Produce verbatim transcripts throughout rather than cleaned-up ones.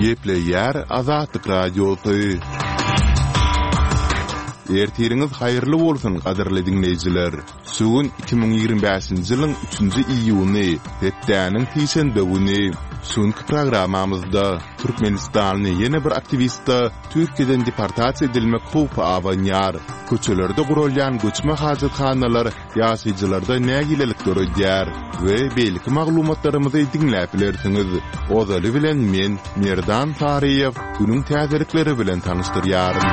Gepleyer Azatlyk radiosu. Ertiriniz hayırlı bolsun qadarly dinleyijiler. Sugun iki ming ýigirme beşinji ýylyň üçünji iýuny, Hepdäniň Tiýşenbe güni. Sunky programmamyzda Türkmenistanyň ýene bir aktivista Türkiýeden deportasiýa edilmek howpy awanýar. Köçelerde gurulýan göçme hajatxanalar ýaşaýjylarda nägilelik görýär we beýleki maglumatlarymyzy dinläp bilersiňiz. Ozaly bilen men Merdan Tariýew günüň täzelikleri bilen tanyşdyrýarym.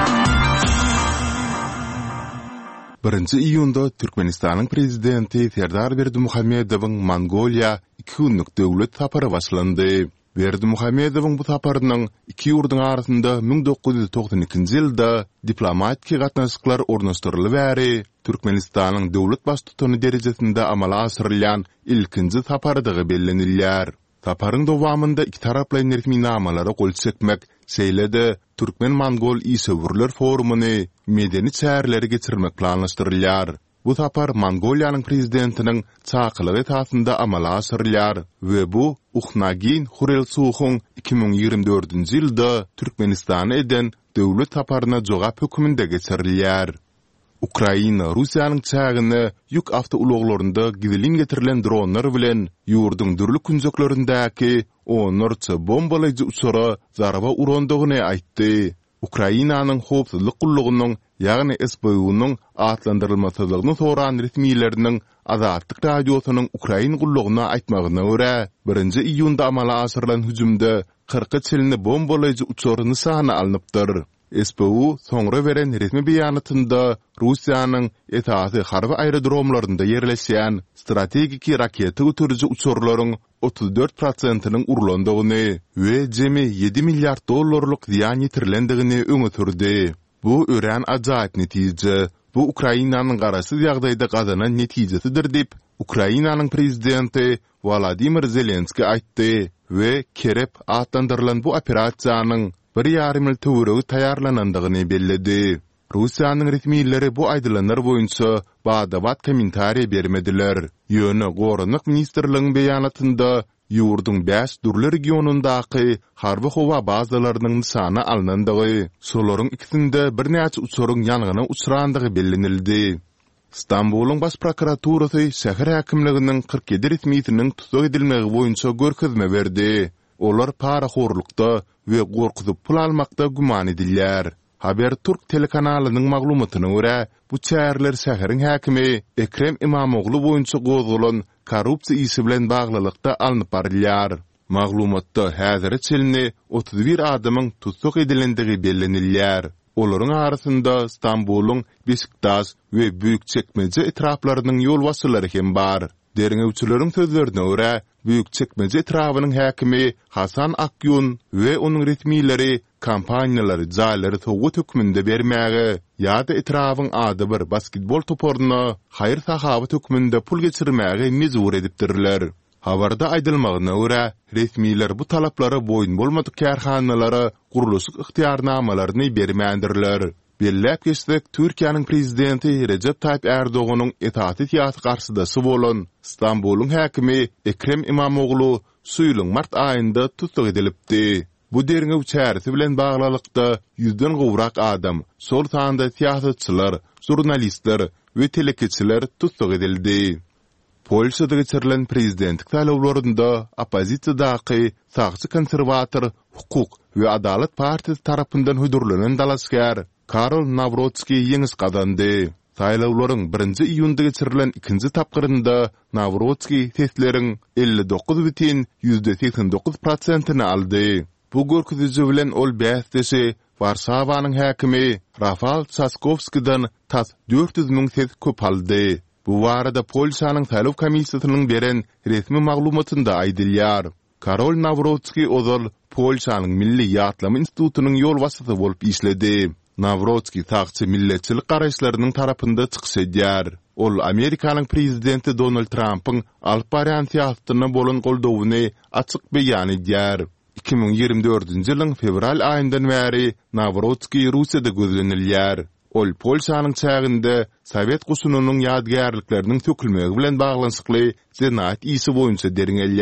birinji iýunda Türkmenistanyň prezidenti Serdar Berdimuhammedowyň Mongoliýa iki günlük döwlet sapary başlandy. Berdimuhammedowyň bu saparynyň iki ýurdun arasynda ming dokuz ýüz togson ikinji ýylda diplomatik gatnaşyklar ornaşdyrylyp bäri Türkmenistanyň döwlet baştutuny derejesinde amala asyrylýan ilkinji saparydygy bellenilýär. Saparyň dowamında iki taraply nermi namalara gol çekmek, şeýle-de Türkmen-Mongol Isöwürler forumuny medeni çäherleri geçirmek planlaşdyrylýar. Bu sapar Mongoliýanyň prezidentiniň çakylygy esasynda amala asyrylýar we bu Uxnagin Hurelsuhun iki ming ýigirme dördünji ýylda Türkmenistana eden döwlet saparyna jogap hökmünde geçirilýär. Ukraina Russiýanyň çägini ýük awtouloglarynda gidilin getirilen dronlar bilen ýurdun dürli künjeklerindäki onlarça bombalaýjy uçara zarba urandygyny aýtdy. Ukrainanyň howpsuzlyk gullugynyň, ýagny S B U-nyň atlandyrylmasylygyny soran resmiýetleriniň Azatlyk radiosynyň Ukraina gullugyna aýtmagyna görä, birinji iýunda amala asyrylan hüjümde kırk çelini bombalaýjy uçary nysany alınıpdyr. S B U soňra beren resmi beýanatynda Russiýanyň esasy harby aerodromlarynda ýerleşýän strategik raketa götürüji uçurlaryň otuz dört prosentynyň urulandygyny we jemi yedi milliard dollarlyk ziýan ýetirilendigini öňe sürdi. Bu ören ajaýyp netije. Bu Ukrainanyň garasy ýagdaýda gazanan netijesidir dip Ukrainanyň prezidenti Volodymyr Zelenski aýtdy we kerep atlandyrylan bu operasiýanyň bir ýarym ýyl töweregi taýarlanandygyny belledi. Russiýanyň resmiýetleri bu aýdylanlar boýunça bada-bad kommentariýa bermediler. Ýöne Gorunlyk ministrligiň beýanatynda ýurdun beş dürli regionundaky harby howa bazalarynyň nysany alınandygy, şolaryň ikisinde bir näçe uçuryň ýanygyna uçrandygy bellenildi. İstanbulyň baş prokuraturasy şäher häkimliginiň kırk ýedi resmiýetiniň tutuk edilmegi boýunça görkezme berdi. Olar paraxorlukda we gorkuzyp pul almakda guman edilýär. Haberturk telekanalynyň maglumatyna görä, bu çäherler şäheriň häkimi Ekrem İmamoglu boýunça gozalan korrupsiýa isi bilen baglylykda alınıp barylýar. Maglumatda häzir çelini otuz bir adamyň tutuk edilendigi bellenilýär. Olaryň arasynda İstanbulyň Beşiktaş we Büyükçekmece etraplarynyň ýol wasylary hem bar. Derňewçileriň sözlerine görä, Büyükçekmece etrabynyň häkimi Hasan Akyun we onuň resmiýetleri kampaniýalary jaýlary sowgat hökmünde bermäge ýa-da etrabyň ady bir basketbol toporuny haýyr sahabat hökmünde pul geçirmäge mezur edipdirler. Habarda aýdylmagyna görä, resmiýetler bu talaplary boýun bolmadyk kärhanalary guruluşyk ykhtiyarnamalaryny bermändirler. Belläp geçsek, Türkiýanyň prezidenti Recep Tayyip Erdoğanyň etaat ýasy garşydasy bolan İstanbulyň häkimi Ekrem İmamoglu suýylyň mart aýynda tutuk edilipdi. Bu derňew çäresi bilen baglylykda yüzden gowrak adam, sol sanda siýasatçylar, jurnalistler we telekeçiler tutuk edildi. Polşada geçirilen prezidentlik saýlawlarynda opozisiýadaky sagçy konserwator, hukuk we adalet partiyasi tarapyndan hödürlenen dalaskar Karol Nawrotski ýeňis kazandy. Saýlawlaryň birinji iýunda geçirilen ikinji tapgyrynda Nawrotski sesleriň elli dokuz bitin yüzde seksen dokuz prosentyny aldy. Bu görkeziji bilen ol bäsdesi Warsawanyň häkimi Rafal Trzaskowskidan tas dört yüz miň ses köp aldy. Bu barada Polşanyň saýlaw komissiýasynyň beren resmi maglumatynda aýdylýar. Karol Nawrotski ozal Polşanyň Milli Ýatlama institutynyň ýol wasysy bolup işledi. Nawrotski taqçı milletçilik garaşlarynyň tarapynda çykyş edýär. Ol Amerikanyň prezidenti Donald Trump'yň alyp barýan siýasatyna bolan goldawyny açyk beýan edýär. iki ming ýigirme dördünji ýylyň fevral aýyndan bäri Nawrotski Russiýada gözlenilýär. Ol Polşanyň çäginde Sowet gusunynyň ýadgarlyklarynyn sökülmegi bilen baglanyşykly jenayet isi boýunça derňelýär.